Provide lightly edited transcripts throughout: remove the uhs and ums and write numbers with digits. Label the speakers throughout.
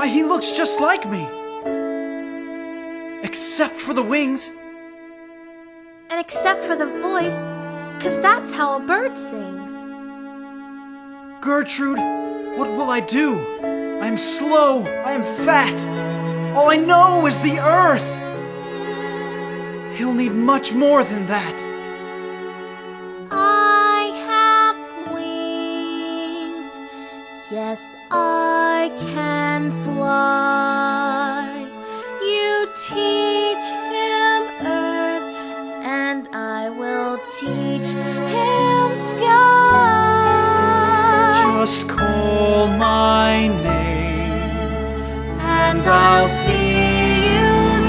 Speaker 1: Why, he looks just like me. Except for the wings.
Speaker 2: And except for the voice, 'cause that's how a bird sings.
Speaker 1: Gertrude, what will I do? I am slow, I am fat. All I know is the earth. He'll need much more than that.
Speaker 2: I have wings. Yes, I can fly. You teach him earth, and I will teach him sky.
Speaker 1: Just call my name,
Speaker 2: and I'll see you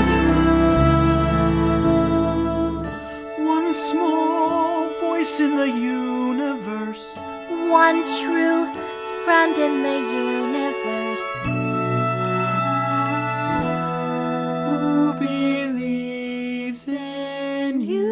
Speaker 2: through.
Speaker 1: One small voice in the universe.
Speaker 2: One true friend in the universe. Who believes in you?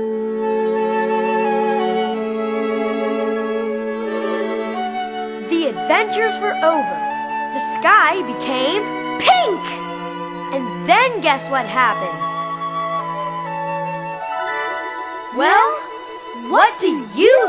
Speaker 3: The adventures were over. The sky became pink. And then guess what happened? Well, what do you